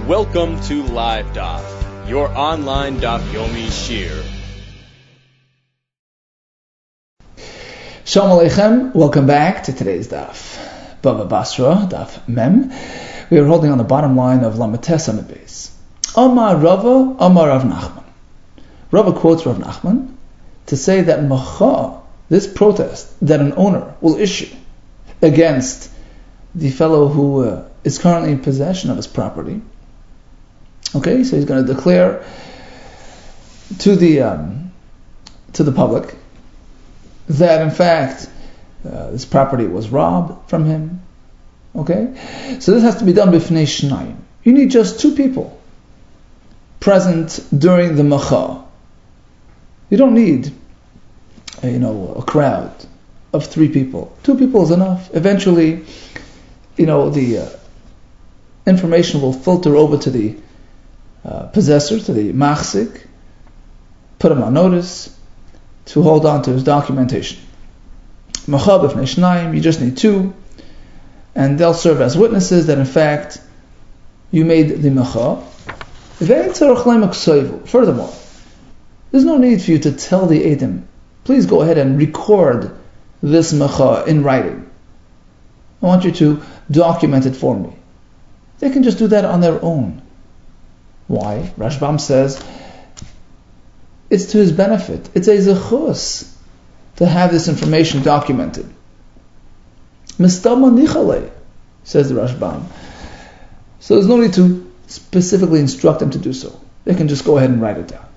Welcome to Live Daf, your online Daf Yomi Shir. Shalom Aleichem, welcome back to today's Daf. Bava Basra, Daf Mem. We are holding on the bottom line of Lamates Amid Beis. Amar Rava, Amar Rav Nachman. Rava quotes Rav Nachman to say that Macha, this protest that an owner will issue against the fellow who is currently in possession of his property. Okay, so he's going to declare to the public that in fact this property was robbed from him. Okay, so this has to be done b'fnei shnayim. You need just two people present during the macha. You don't need a crowd of three people. Two people is enough. Eventually, the information will filter over to the possessor, to the machzik, put him on notice to hold on to his documentation. Macha b'fnei shnayim, you just need two, and they'll serve as witnesses that in fact you made the macha. Furthermore, there's no need for you to tell the Eidim, please go ahead and record this macha in writing. I want you to document it for me. They can just do that on their own. Why? Rashbam says it's to his benefit. It's a zechus to have this information documented. Mistama nichale, says the Rashbam. So there's no need to specifically instruct them to do so. They can just go ahead and write it down.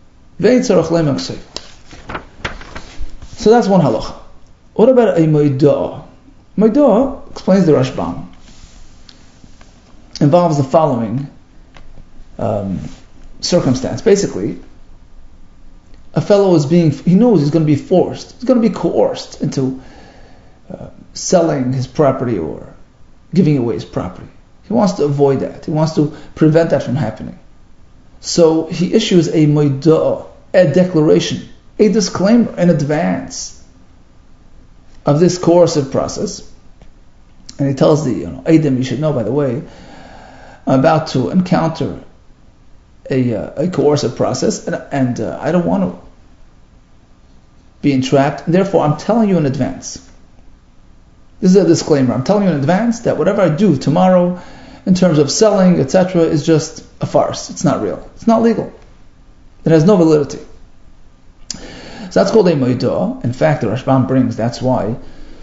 So that's one halacha. What about a moidah? Moidah, explains the Rashbam, involves the following circumstance. Basically, a fellow he knows he's going to be forced, he's going to be coerced into selling his property or giving away his property. He wants to avoid that. He wants to prevent that from happening. So he issues a moidah, a declaration, a disclaimer in advance of this coercive process. And he tells the Eidim, you should know, by the way, I'm about to encounter a coercive process, and I don't want to be entrapped. Therefore, I'm telling you in advance. This is a disclaimer. I'm telling you in advance that whatever I do tomorrow, in terms of selling, etc., is just a farce. It's not real. It's not legal. It has no validity. So that's called a moidah. In fact, the Rashbam brings, that's why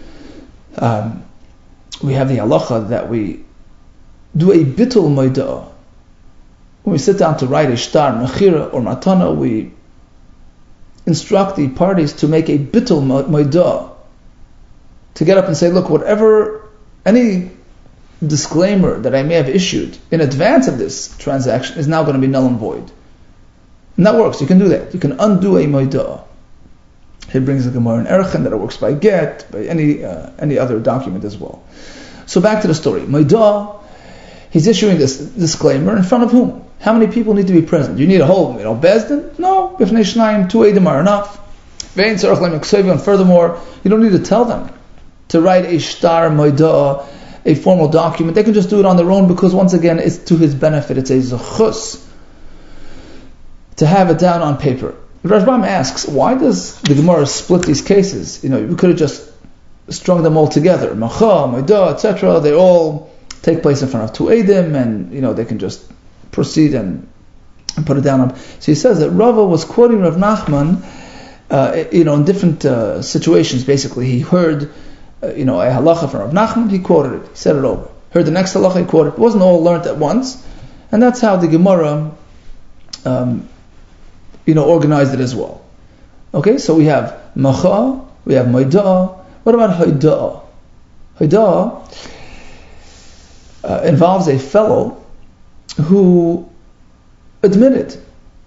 we have the halacha that we do a bitul moidah. When we sit down to write a shtar, mechira, or matana, we instruct the parties to make a bitul moidah, to get up and say, look, any disclaimer that I may have issued in advance of this transaction is now going to be null and void. And that works. You can do that. You can undo a moidah. He brings a Gemara in Erchen that it works by get, by any other document as well. So back to the story. Moidah, he's issuing this disclaimer in front of whom? How many people need to be present? You need a whole bezdin? No. B'fnei shnayim, two Eidim are enough. And furthermore, you don't need to tell them to write a shtar moidah, a formal document. They can just do it on their own, because once again, it's to his benefit. It's a zechus to have it down on paper. Rashbam asks, why does the Gemara split these cases? We could have just strung them all together. Macha, moidah, etc. They all take place in front of two Eidim, and they can just proceed and put it down. So he says that Rava was quoting Rav Nachman, in different situations. Basically, he heard, a halacha from Rav Nachman, he quoted it, he said it over. Heard the next halacha, he quoted it. It wasn't all learnt at once, and that's how the Gemara, organized it as well. Okay, so we have macha, we have moidah. What about hoidah? Hoidah involves a fellow who admitted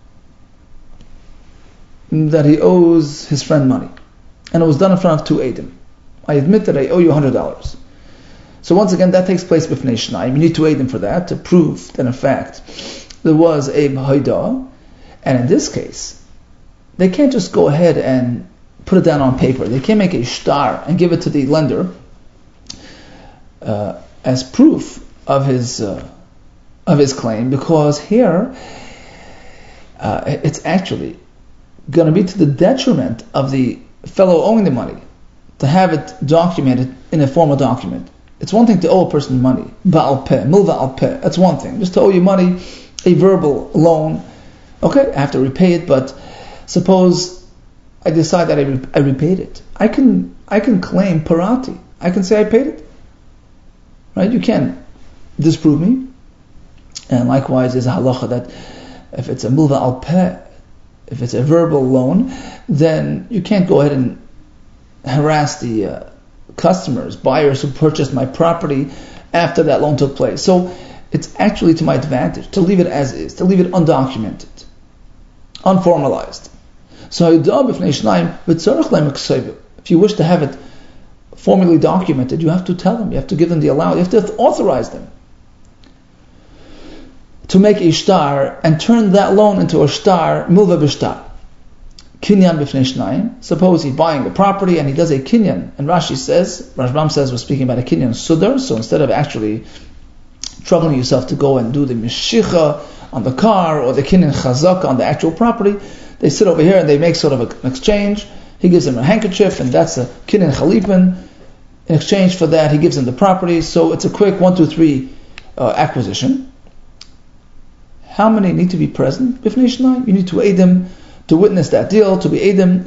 that he owes his friend money, and it was done in front of two Eidim. I admit that I owe you $100. So once again, that takes place b'fnei shnayim. You need two Eidim for that, to prove that in fact there was a hoidah. And in this case, they can't just go ahead and put it down on paper. They can't make a shtar and give it to the lender as proof of his of his claim, because here it's actually going to be to the detriment of the fellow owing the money to have it documented in a formal document. It's one thing to owe a person money, ba'al peh, milva al peh, that's one thing. Just to owe you money, a verbal loan, okay, I have to repay it, but suppose I decide that I repaid it. I can claim parati. I can say I paid it. Right? You can't disprove me. And likewise, there's a halacha that if it's a milva al peh, if it's a verbal loan, then you can't go ahead and harass the customers, buyers who purchased my property after that loan took place. So it's actually to my advantage to leave it as is, to leave it undocumented, unformalized. So if you wish to have it formally documented, you have to tell them, you have to give them the allowance, you have to authorize them to make a shtar and turn that loan into a shtar, milva b'shtar. Kinyan b'fnei shnayim. Suppose he's buying a property and he does a kinyan, and Rashbam says we're speaking about a kinyan sudar, so instead of actually troubling yourself to go and do the mishicha on the car or the kinyan chazaka on the actual property, they sit over here and they make sort of an exchange. He gives them a handkerchief, and that's a kinyan chalipin. In exchange for that, he gives them the property. So it's a quick 1, 2, 3 acquisition. How many need to be present? B'fnei shnayim. You need to aid them to witness that deal, to be aid them.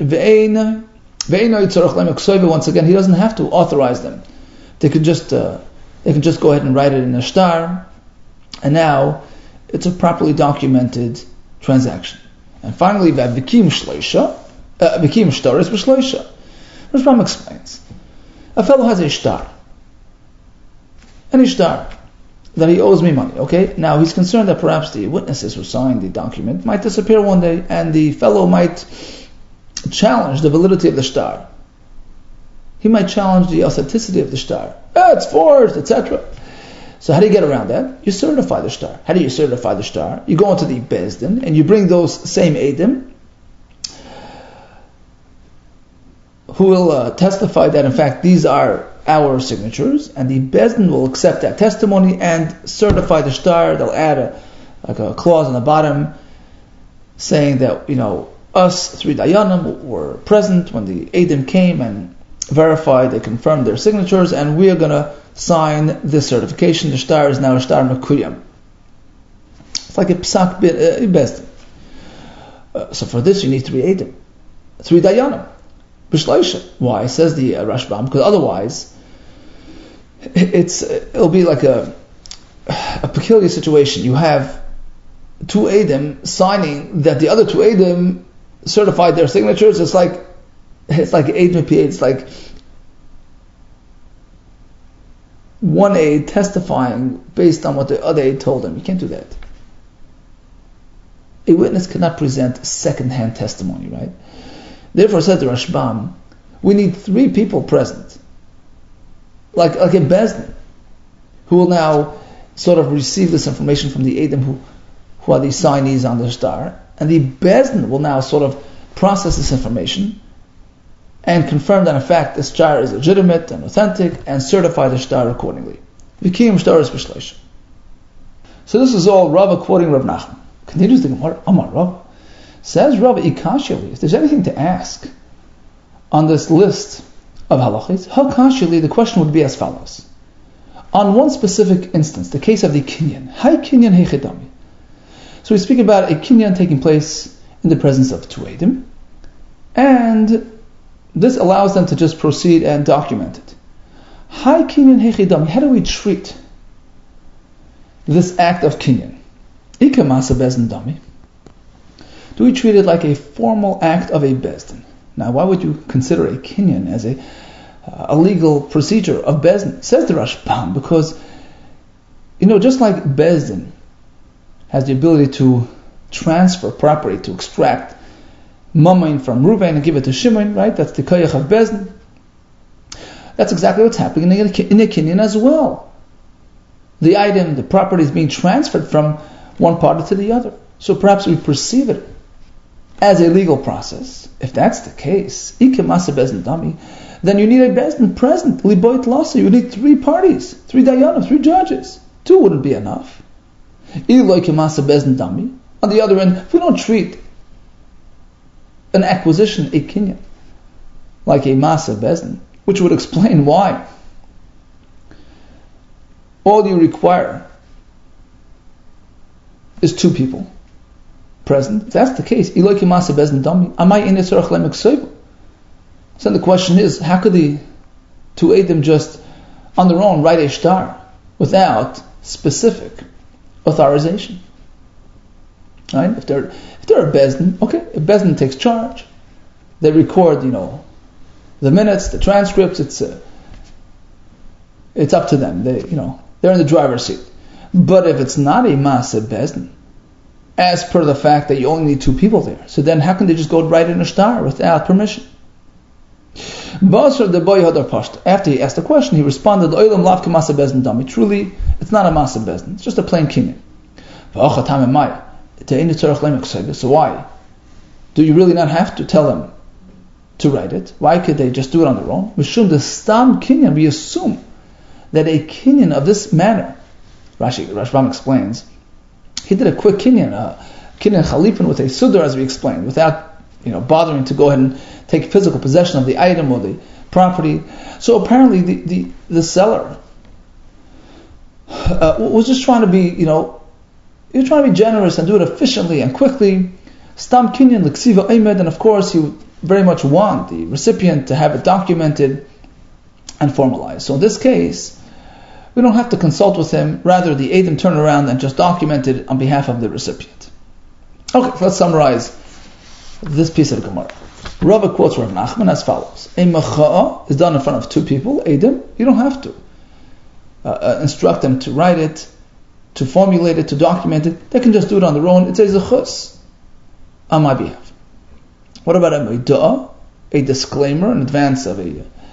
Once again, he doesn't have to authorize them. They can just go ahead and write it in a shtar, and now it's a properly documented transaction. And finally, v'avikim shleisha, vikim shtaris b'shleisha. Rashbam explains: a fellow has a shtar, any shtar that he owes me money. Okay, now he's concerned that perhaps the witnesses who signed the document might disappear one day, and the fellow might challenge the validity of the shtar. He might challenge the authenticity of the shtar. It's forged, etc. So how do you get around that? You certify the shtar. How do you certify the shtar? You go into the Beis Din and you bring those same eidim who will testify that in fact these are our signatures, and the Beis Din will accept that testimony and certify the shtar. They'll add a clause on the bottom saying that, us 3 dayanim were present when the eidim came and verified, they confirmed their signatures, and we are going to sign this certification. The shtar is now a shtar mekuyam. It's like a psak Beis Din. So for this you need 3 eidim, 3 dayanim. B'shleisha. Why? Says the Rashbam, because otherwise it'll be like a peculiar situation. You have 2 eidim signing that the other 2 eidim certified their signatures. It's like eid mipi. It's like one aid testifying based on what the other aid told him. You can't do that. A witness cannot present second-hand testimony, right? Therefore, said the Rashbam, we need 3 people present, like a Beis Din, who will now sort of receive this information from the eidim who are the signees on the shtar, and the Beis Din will now sort of process this information and confirm that in fact the shtar is legitimate and authentic, and certify the shtar accordingly. Vikim shtaris b'shleisha. So this is all Rava quoting Rav Nachman. Continues the Gemara. Amar Rava. Says Rava Ikashili, if there's anything to ask on this list of halachis, Hakashili, the question would be as follows. On one specific instance, the case of the kinyan, Hai kinyan hechidami. So we speak about a kinyan taking place in the presence of 2 eidim, and this allows them to just proceed and document it. Hai kinyan hechidami, how do we treat this act of kinyan? Ika masa Beis Din dami. Do we treat it like a formal act of a Beis Din? Now, why would you consider a kinyan as a legal procedure of Beis Din? Says the Rashbam, because just like Beis Din has the ability to transfer property, to extract mamain from Reuven and give it to Shimon, right? That's the koyach of Beis Din. That's exactly what's happening in a kinyan as well. The item, the property is being transferred from one party to the other. So perhaps we perceive it as a legal process. If that's the case, then you need a Beis Din present. Liboit lasa. You need 3 parties, 3 dayanim, 3 judges. 2 wouldn't be enough. On the other end, if we don't treat an acquisition, a kinyan, like a masa bezdin, which would explain why all you require is two people present. If that's the case, so the question is, how could the two Eidim just on their own write a shtar without specific authorization? Right? If they're a bezdin, okay, if bezdin takes charge, they record, the minutes, the transcripts. It's up to them. They're in the driver's seat. But if it's not a Maaseh bezdin, as per the fact that you only need two people there, so then how can they just go write in a shtar without permission? After he asked the question, he responded, truly, it's not a Maaseh bezdin, it's just a plain kinyan. So why? Do you really not have to tell them to write it? Why could they just do it on their own? We assume that a kinyan of this manner, Rashbam explains, he did a quick kinyan chalipin with a sudar, as we explained, without bothering to go ahead and take physical possession of the item or the property. So apparently the seller was just trying to be, he was trying to be generous and do it efficiently and quickly. Stam kinyan l'ksiva omed, and of course he would very much want the recipient to have it documented and formalized. So in this case, we don't have to consult with him. Rather, the Eidim turn around and just document it on behalf of the recipient. Okay, so let's summarize this piece of the Gemara. Rava quotes Rav Nachman as follows: a mecha'a is done in front of two people, Eidim. You don't have to instruct them to write it, to formulate it, to document it. They can just do it on their own. It's a zechus on my behalf. What about a meidah, a disclaimer in advance of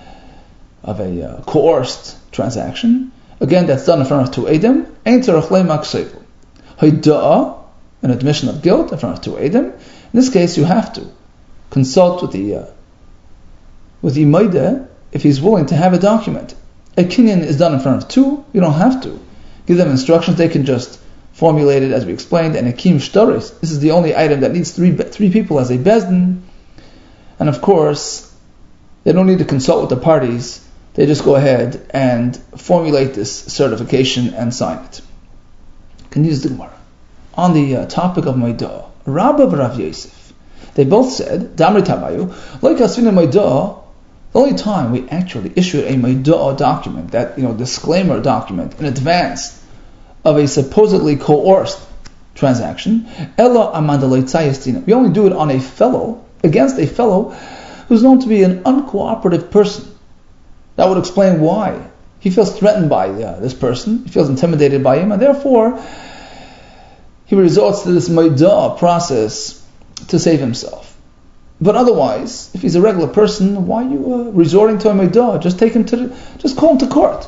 a coerced transaction? Again, that's done in front of two Eidim. Ein tzarich leimah kseifu. Haidah, an admission of guilt in front of two Eidim. In this case, you have to consult with the meidah if he's willing to have it documented. A kinyan is done in front of two. You don't have to give them instructions. They can just formulate it, as we explained. And akim shtaris, this is the only item that needs three people as a bezdin. And of course, they don't need to consult with the parties. They just go ahead and formulate this certification and sign it. Can use the Gemara. On the topic of Maidah, Rabba and Rav Yosef, they both said, Damri Tamayu, like Asina Maidah, the only time we actually issued a Maidah document, that disclaimer document in advance of a supposedly coerced transaction, Ella Amandalei Tzayestina. We only do it on against a fellow who's known to be an uncooperative person. That would explain why he feels threatened by this person, he feels intimidated by him, and therefore he resorts to this maidah process to save himself. But otherwise, if he's a regular person, why are you resorting to a maidah? Just call him to court.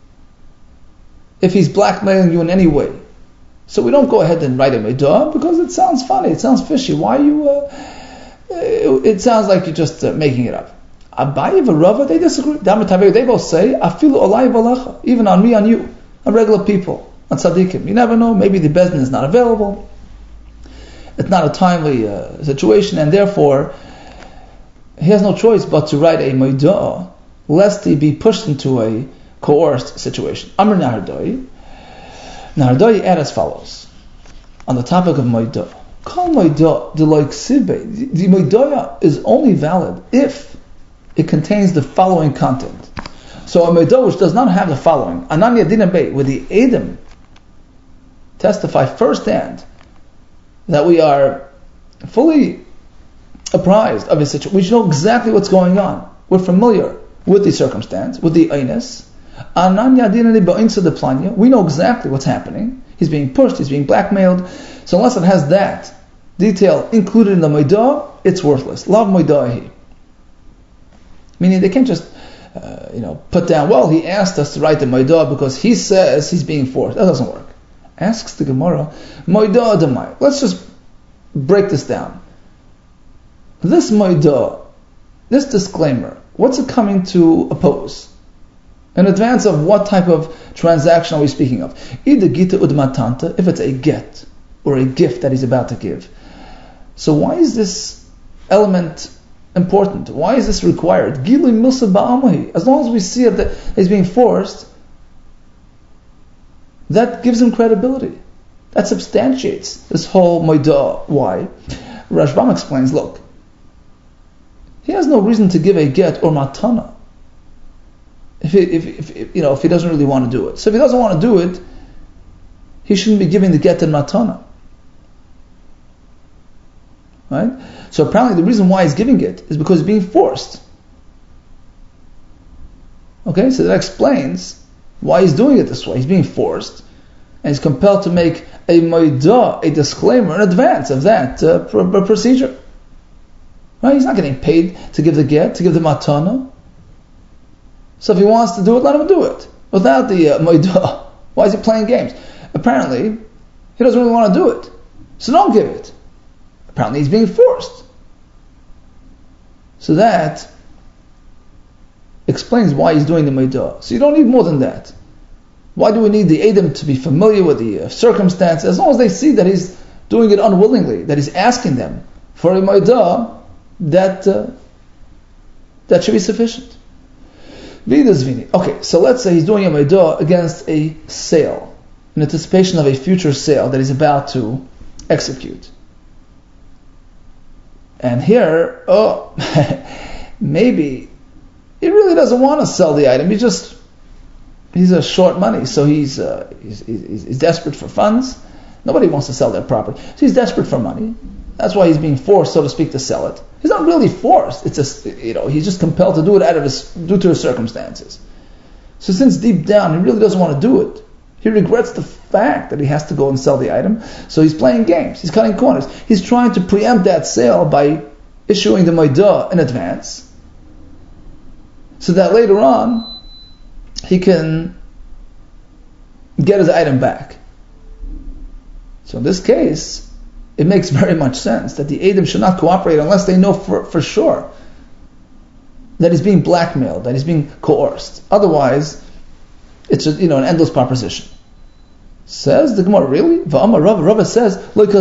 If he's blackmailing you in any way, so we don't go ahead and write a maidah because it sounds funny, it sounds fishy. Why are you? It sounds like you're just making it up. Abaye and Rava, they disagree. They both say, Afilu alai v'alecha, even on me, on you, on regular people, on tzaddikim. You never know, maybe the bezdin is not available. It's not a timely situation, and therefore, he has no choice but to write a maidah, lest he be pushed into a coerced situation. Amr Nahardoi add as follows, on the topic of maidah. Kol maidah deloy ksibe. The maidah is only valid if it contains the following content. So a meidah which does not have the following, Ananya Dinabay, where the Eidim testify firsthand that we are fully apprised of a situation, we know exactly what's going on, we're familiar with the circumstance, with the Einis. Ananya Dinabay ba'insa de planya, we know exactly what's happening. He's being pushed, he's being blackmailed. So unless it has that detail included in the meidah, it's worthless. Lav meidahi. Meaning they can't just, put down, well, he asked us to write the maidah because he says he's being forced. That doesn't work. Asks the Gemara, maidah demai. Let's just break this down. This maidah, this disclaimer, what's it coming to oppose? In advance of what type of transaction are we speaking of? Either gita udmatanta, if it's a get or a gift that he's about to give. So why is this element important? Why is this required? Gilui milsa ba'amahi. As long as we see it that he's being forced, that gives him credibility. That substantiates this whole moidah. Why? Rashbam explains, look, he has no reason to give a get or matana if he doesn't really want to do it. So if he doesn't want to do it, he shouldn't be giving the get and matana. Right? So apparently the reason why he's giving it is because he's being forced. Okay, so that explains why he's doing it this way. He's being forced, and he's compelled to make a moidah, a disclaimer in advance of that procedure. Right? He's not getting paid to give the get, to give the matana. So if he wants to do it, let him do it. Without the moidah, why is he playing games? Apparently, he doesn't really want to do it. So don't give it. Apparently he's being forced. So that explains why he's doing the moidah. So you don't need more than that. Why do we need the Edom to be familiar with the circumstance? As long as they see that he's doing it unwillingly, that he's asking them for a moidah, that should be sufficient. Okay, so let's say he's doing a moidah against a sale, in anticipation of a future sale that he's about to execute. And here, maybe he really doesn't want to sell the item. He's a short money, so he's desperate for funds. Nobody wants to sell their property, so he's desperate for money. That's why he's being forced, so to speak, to sell it. He's not really forced. It's he's just compelled to do it due to his circumstances. So since deep down he really doesn't want to do it, he regrets the fact that he has to go and sell the item. So he's playing games. He's cutting corners. He's trying to preempt that sale by issuing the moidah in advance, so that later on he can get his item back. So in this case, it makes very much sense that the Edom should not cooperate unless they know for sure that he's being blackmailed, that he's being coerced. Otherwise, it's an endless proposition. Says the Gemara, really? Rava says,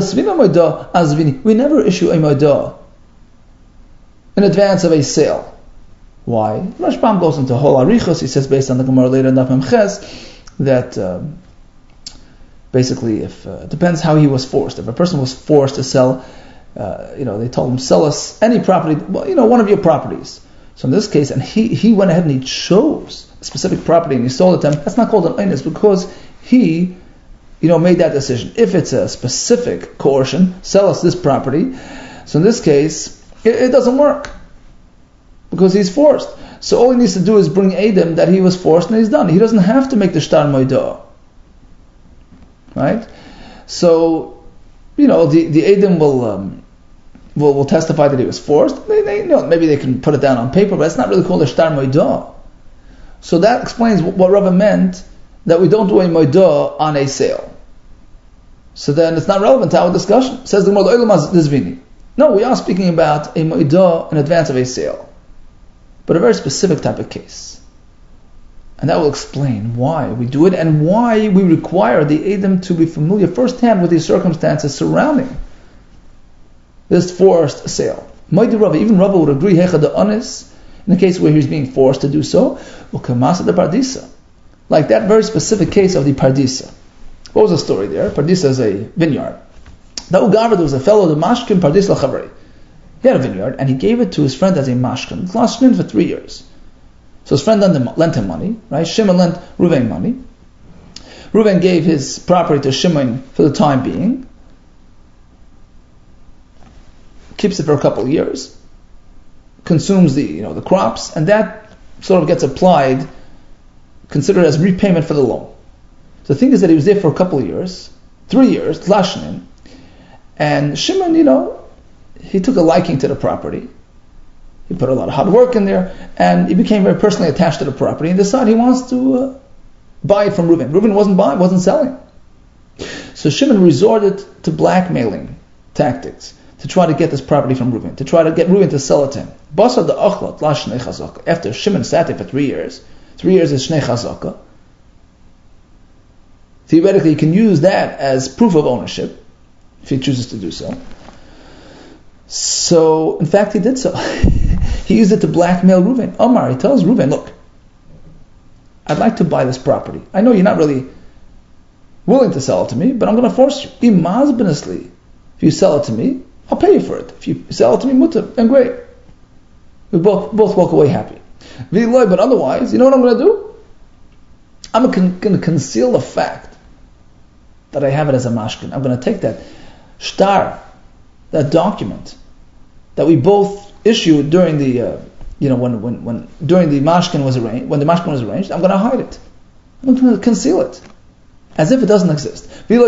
we never issue a moidah in advance of a sale. Why? Rashbam goes into whole arichos. He says, based on the Gemara later in Daf Mem Ches, that basically, if it depends how he was forced. If a person was forced to sell, they told him, sell us any property, one of your properties. So in this case, and he went ahead and he chose a specific property and he sold it to him, that's not called an einus because he, made that decision. If it's a specific coercion, sell us this property. So in this case, it doesn't work because he's forced. So all he needs to do is bring Edom that he was forced and he's done. He doesn't have to make the shtar moidah. Right? So, the Edom will testify that he was forced. Maybe they can put it down on paper, but it's not really called a shtar moidah. So that explains what Rava meant, that we don't do a moidah on a sale. So then it's not relevant to our discussion. Says the Gemara, no, we are speaking about a moidah in advance of a sale, but a very specific type of case. And that will explain why we do it and why we require the Edom to be familiar firsthand with the circumstances surrounding this forced sale. Even Rava would agree, Hecha de Anis, in the case where he's being forced to do so, Ukamasa de Pardisa. Like that very specific case of the Pardisa. What was the story there? Pardisa is a vineyard. That Ugavad was a fellow, the Mashkin Pardis Lachavri. He had a vineyard and he gave it to his friend as a Mashkin. Mashkin for 3 years. So his friend lent him money, right? Shimon lent Reuven money. Reuven gave his property to Shimon for the time being. Keeps it for a couple of years. Consumes the crops, and that sort of gets applied, considered as repayment for the loan. So the thing is that he was there for a couple of years, 3 years, Lashnin, and Shimon, he took a liking to the property. He put a lot of hard work in there, and he became very personally attached to the property, and decided he wants to buy it from Reuven. Reuven wasn't buying, wasn't selling. So Shimon resorted to blackmailing tactics to try to get this property from Reuven, to try to get Reuven to sell it to him. After Shimon sat there for 3 years, 3 years is Shnei Chazaka. Theoretically, you can use that as proof of ownership, if he chooses to do so. So, in fact, he did so. He used it to blackmail Reuven. Omar, he tells Reuven, look, I'd like to buy this property. I know you're not really willing to sell it to me, but I'm going to force you. Imazbinusly. If you sell it to me, I'll pay you for it. If you sell it to me, mutter, then great. We both walk away happy. But otherwise, you know what I'm going to do? I'm going to conceal the fact that I have it as a mashkin. I'm going to take that shtar, that document that we both issued during the, when during the mashkin was arranged, when the mashkin was arranged, I'm going to hide it. I'm going to conceal it, as if it doesn't exist. And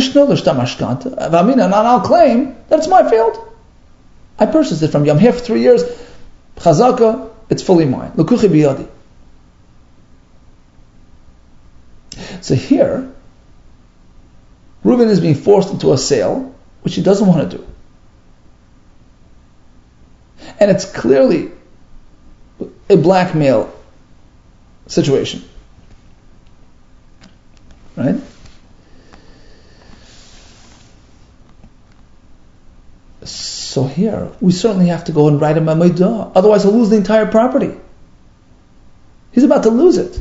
I'll claim that it's my field. I purchased it from you. I'm here for 3 years. Chazaka, it's fully mine. Lukuchi biyadi. So here, Reuven is being forced into a sale, which he doesn't want to do. And it's clearly a blackmail situation. Right? So here, we certainly have to go and write him a meidah. Otherwise he'll lose the entire property. He's about to lose it.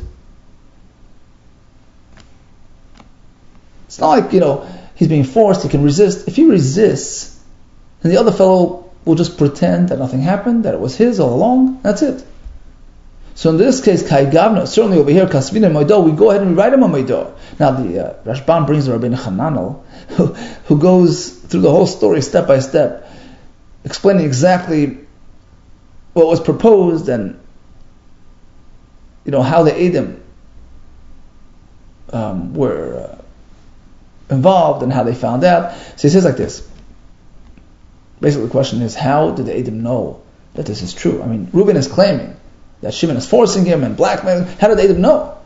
It's not like, he's being forced, he can resist. If he resists, then the other fellow will just pretend that nothing happened, that it was his all along. That's it. So in this case, Kai Gavna, certainly over here, Kasvina Meidah, we go ahead and we write him a Meidah. Now the Rashbam brings the Rabbeinu Hananel, who goes through the whole story step by step, explaining exactly what was proposed and how the Edom were involved and how they found out. So he says like this. Basically the question is, how did the Edom know that this is true? I mean, Reuben is claiming that Shimon is forcing him and blackmailing. How did the Edom know?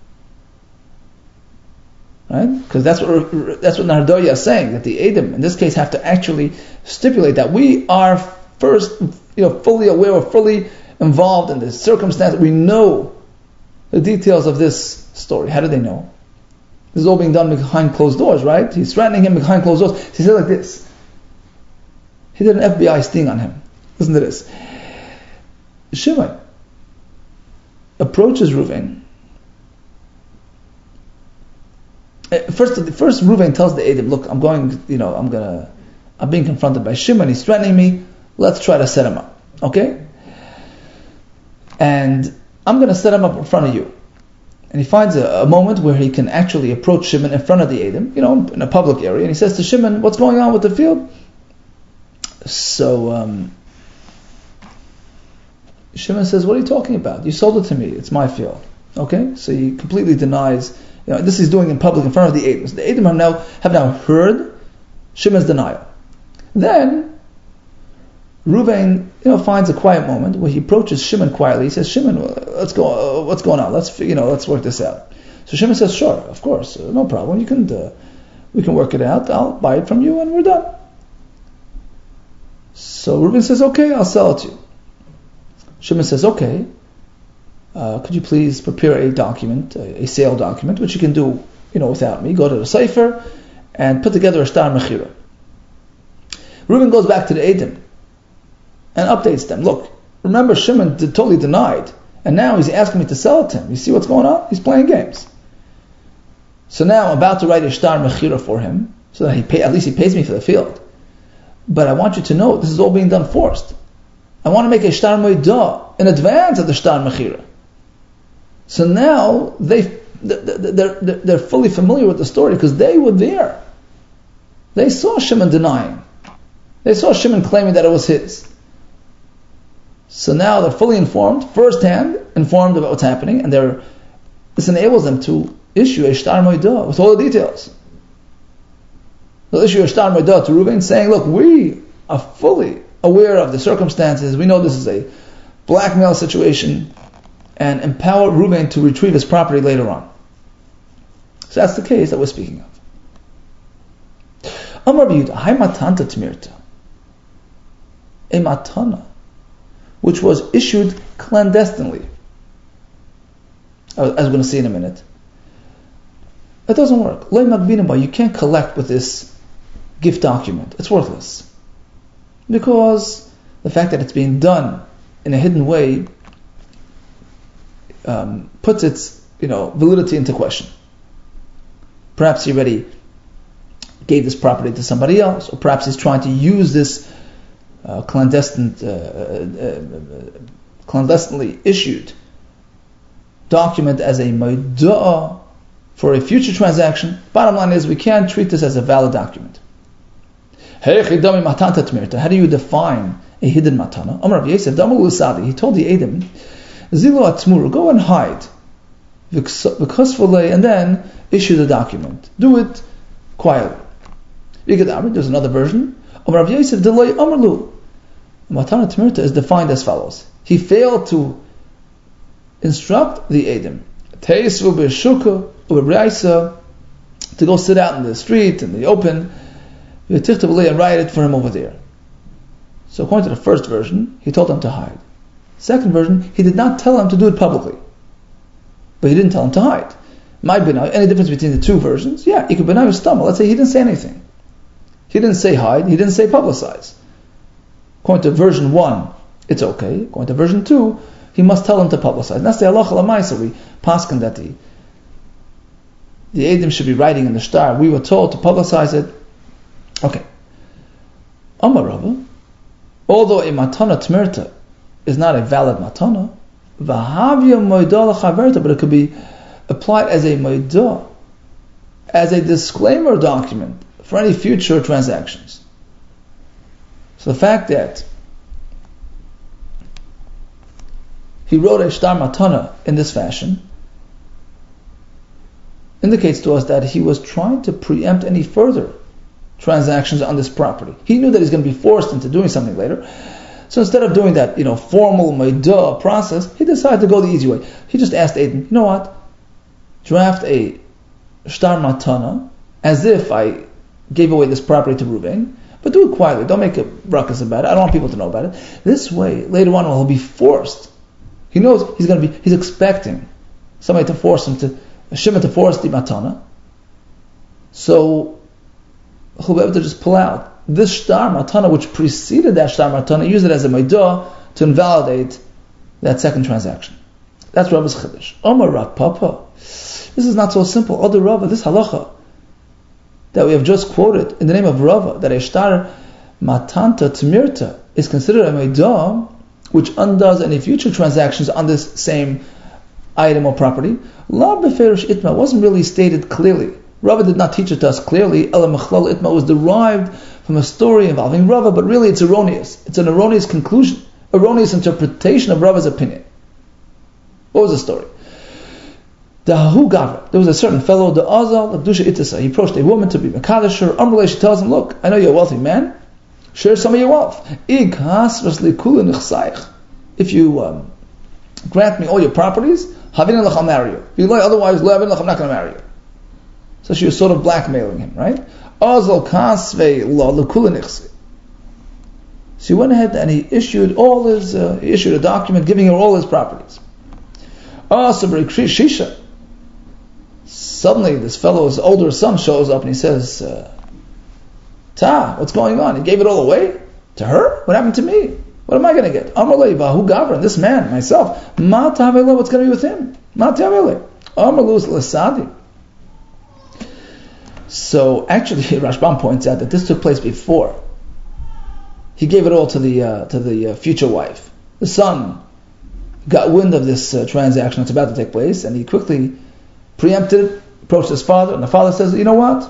Right? Because that's what Nardoya is saying, that the Edom in this case have to actually stipulate that we are first, fully aware or fully involved in this circumstance. We know the details of this story. How do they know? This is all being done behind closed doors, right? He's threatening him behind closed doors. He said like this. He did an FBI sting on him. Listen to this. Shimon approaches Reuven. First Reuven tells the Edom, look, I'm being confronted by Shimon. He's threatening me. Let's try to set him up. Okay? And I'm going to set him up in front of you. And he finds a moment where he can actually approach Shimon in front of the Edom, in a public area. And he says to Shimon, what's going on with the field? So Shimon says, what are you talking about? You sold it to me. It's my field. Okay? So he completely denies. This he's doing in public in front of the Edom. So the Edom have now heard Shimon's denial. Then Reuven, finds a quiet moment where he approaches Shimon quietly. He says, Shimon, let's go. What's going on? Let's work this out. So Shimon says, sure, of course, no problem. We can work it out. I'll buy it from you, and we're done. So Reuven says, okay, I'll sell it to you. Shimon says, okay. Could you please prepare a document, a sale document, which you can do, without me. Go to the Sefer and put together a Shtar Mechira. Reuven goes back to the Edom and updates them. Look, remember Shimon totally denied, and now he's asking me to sell it to him. You see what's going on? He's playing games. So now I'm about to write a Shtar Mechira for him, so that at least he pays me for the field. But I want you to know, this is all being done forced. I want to make a Shtar Meidah in advance of the Shtar Mechira. So now they're fully familiar with the story because they were there. They saw Shimon denying. They saw Shimon claiming that it was his. So now they're fully informed, firsthand informed about what's happening, and this enables them to issue a Shtar Meidah with all the details. They'll issue a Shtar Meidah to Reuven saying, look, we are fully aware of the circumstances. We know this is a blackmail situation, and empower Reuven to retrieve his property later on. So that's the case that we're speaking of. Amar B'Yehuda, Hai matanta tmirta, a matana, which was issued clandestinely. as we're going to see in a minute. It doesn't work. You can't collect with this gift document. It's worthless. Because the fact that it's being done in a hidden way puts its validity into question. Perhaps he already gave this property to somebody else, or perhaps he's trying to use this clandestinely issued document as a maidah for a future transaction. Bottom line is, we can't treat this as a valid document. How do you define a hidden matana? Amar Yosef, he told the Edom, go and hide, and then issue the document. Do it quietly. There's another version. Amar Yosef, matana tmirta is defined as follows. He failed to instruct the Edom to go sit out in the street, in the open, and write it for him over there. So according to the first version, he told them to hide. Second version, he did not tell them to do it publicly. But he didn't tell them to hide. Might be any difference between the two versions? Yeah, he could be stumble. Let's say he didn't say anything. He didn't say hide, he didn't say publicize. According to version 1, it's okay. According to version 2, he must tell them to publicize. And that's the halacha l'maisa. We paskin that the Edom should be writing in the shtar. We were told to publicize it. Okay. Amar Rava, although a matana tmirta is not a valid matana, v'havya moidah l'chaverta, but it could be applied as a moidah, as a disclaimer document for any future transactions. So the fact that he wrote a shtar matana in this fashion indicates to us that he was trying to preempt any further transactions on this property. He knew that he's going to be forced into doing something later. So instead of doing that, formal maidah process, he decided to go the easy way. He just asked Aiden, draft a shtar matana as if I gave away this property to Reuven, but do it quietly. Don't make a ruckus about it. I don't want people to know about it. This way, later on, he'll be forced. He knows he's expecting somebody to force him a shimon to force the matana. So he'll be able to just pull out this shtar matana, which preceded that shtar matana, use it as a maidah to invalidate that second transaction. That's Rava's chiddush. Omar Rav Papa. This is not so simple. Other Rava, this halacha that we have just quoted in the name of Rava, that a shtar matanta tmirta is considered a maidah which undoes any future transactions on this same item or property. La beferish itma wasn't really stated clearly. Rava did not teach it to us clearly. Ela Mechlal Itma was derived from a story involving Rava, but really it's erroneous. It's an erroneous conclusion, erroneous interpretation of Rava's opinion. What was the story? There was a certain fellow, the Azal, the Kedusha Itisa. He approached a woman to be Mekadosh her. Amrullah, she tells him, look, I know you're a wealthy man. Share some of your wealth. If you grant me all your properties, I'll marry you. Otherwise, I'm not going to marry you. So she was sort of blackmailing him, right? So he went ahead and he issued a document giving her all his properties. Suddenly, this fellow's older son shows up and he says, what's going on? He gave it all away? To her? What happened to me? What am I going to get? Amalei Bahu Gavran, this man, myself. What's going to be with him? So actually, Rashbam points out that this took place before. He gave it all to the future wife. The son got wind of this transaction that's about to take place, and he quickly preempted it, approached his father, and the father says, you know what?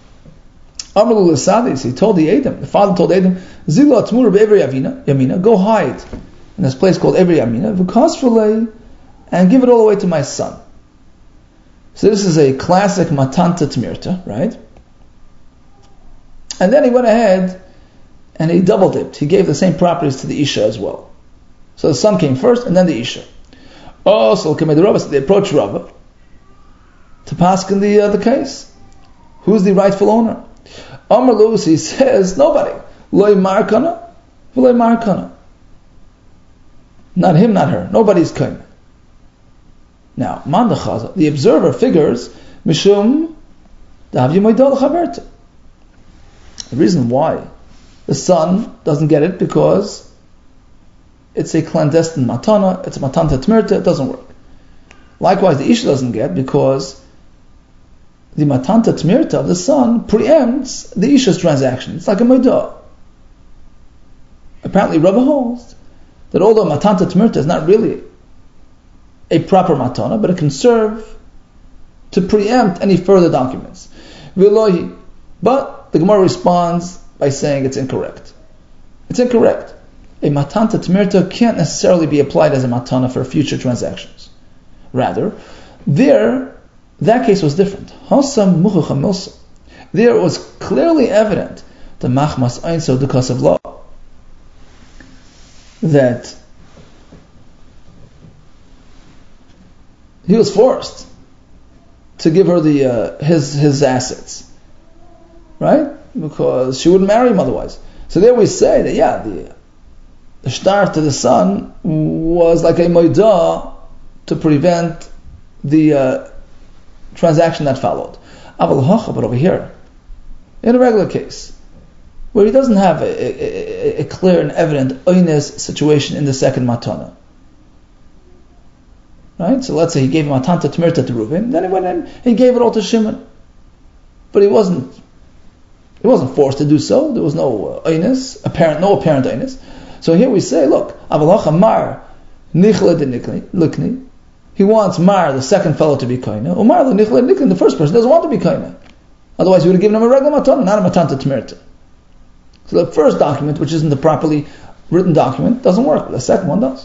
He told the father told Adam, Zila Tmur Be'evri Yamina, go hide in this place called Evri Yamina, V'kasfrulei, and give it all away to my son. So this is a classic matanta tmirta, right? And then he went ahead and he double dipped. He gave the same properties to the Isha as well. So the son came first and then the Isha. So they approached Rava to paskin the case. Who's the rightful owner? Amar Luz, he says, nobody. Loi markana, v'loi markana. Not him, not her. Nobody's kain. Now, Mandachaza, the observer figures, Mishum, Dav Yimoidol Chaverta. The reason why the son doesn't get it, because it's a clandestine matana, it's a matanta tmirta, it doesn't work. Likewise, the Isha doesn't get, because the matanta tmirta of the son preempts the Isha's transaction. It's like a moidah. Apparently, Rabbi holds that although matanta tmirta is not really a proper matana, but it can serve to preempt any further documents. V'lohi. But the Gemara responds by saying it's incorrect. It's incorrect. A matanta tmirta can't necessarily be applied as a matana for future transactions. Rather, that case was different. There it was clearly evident, the machmas einso dukas of law, that he was forced to give her his assets, right? Because she wouldn't marry him otherwise. So there we say that the shtar to the son was like a moidah to prevent the transaction that followed. But over here, in a regular case, where he doesn't have a clear and evident oines situation in the second matana, right? So let's say he gave him matanta tmirta to Reuven, then he went in and he gave it all to Shimon, but he wasn't forced to do so. There was no oines, no apparent oines. So here we say, look, avalacha mar nichla de likni. He wants Mar, the second fellow, to be koina. Or Mar, the first person, doesn't want to be koina. Otherwise, he would have given him a regular matana, not a matanta tmirta. So the first document, which isn't the properly written document, doesn't work. The second one does.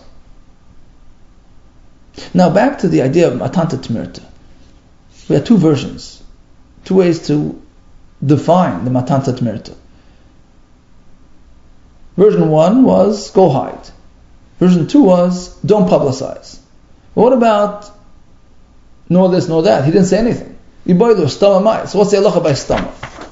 Now back to the idea of matanta tmirta. We have two versions, two ways to define the matanta tmirta. Version 1 was go hide. Version 2 was don't publicize. What about nor this nor that? He didn't say anything. So what's the halacha by stama?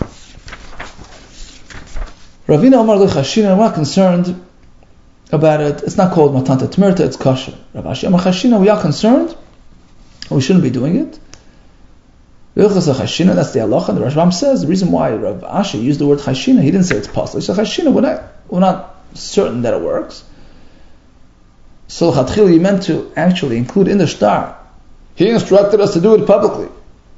Ravina Omar Chashina, we're not concerned about it. It's not called matanta tmirta, it's kosher. Rav Ashi Omar Chashina, we are concerned. We shouldn't be doing it. That's the halacha. And the Rashbam says the reason why Rav Ashi used the word chashina, he didn't say it's possible. He said chashina, we're not certain that it works. So Chatchil, he meant to actually include in the shtar. He instructed us to do it publicly.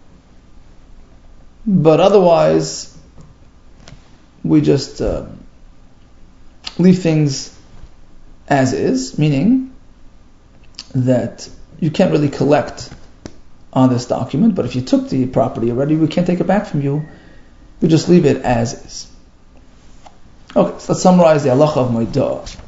But otherwise, we just leave things as is, meaning that you can't really collect on this document, but if you took the property already, we can't take it back from you. We just leave it as is. Okay, so let's summarize the halacha of moidah.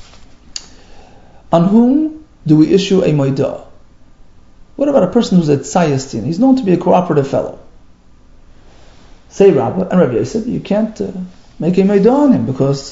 On whom do we issue a moidah? What about a person who's a tzayistin? He's known to be a cooperative fellow. Say Rabbah and Rabbi Yosef, you can't make a moidah on him because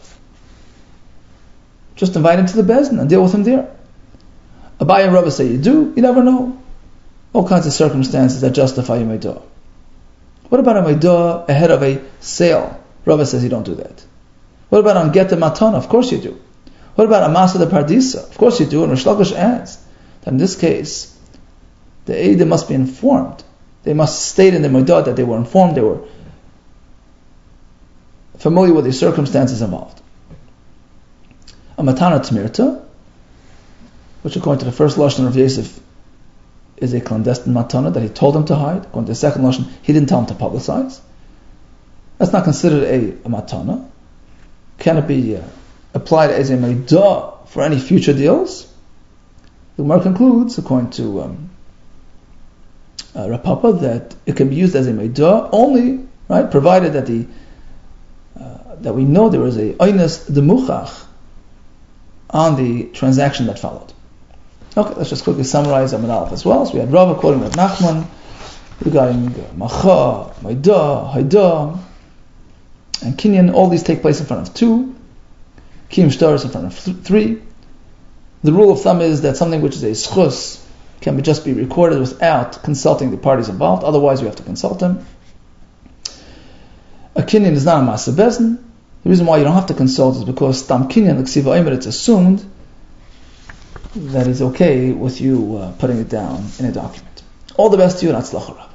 just invite him to the bezin and deal with him there. Abai and Rabbah say you do, you never know. All kinds of circumstances that justify a moidah. What about a moidah ahead of a sale? Rabbah says you don't do that. What about on get the matana? Of course you do. What about Amasa de Pardisa? Of course you do, and Rish Lakish adds that in this case, the Eidah must be informed. They must state in the Moidah that they were informed, they were familiar with the circumstances involved. A Matana Tmirta, which according to the first Lashon of Yosef is a clandestine Matana that he told them to hide. According to the second Lashon, he didn't tell them to publicize. That's not considered a Matana. Can it be applied as a Moidah for any future deals? The Gemara concludes, according to Rav Papa, that it can be used as a Moidah only, right, provided that that we know there was a Oynes Demuchach on the transaction that followed. Okay, let's just quickly summarize Amud Aleph as well. So we had Rava quoting Rav Nachman regarding Macha, Moidah, Haidah, and Kinyan. All these take place in front of 2. Kiyum Shtar is in front of 3. The rule of thumb is that something which is a schus can just be recorded without consulting the parties involved. Otherwise, you have to consult them. A Kinyan is not a Masa Bezin. The reason why you don't have to consult is because Stam Kinyan, like Siva Omer, it's assumed that is okay with you putting it down in a document. All the best to you, and Atzlacha Rabba.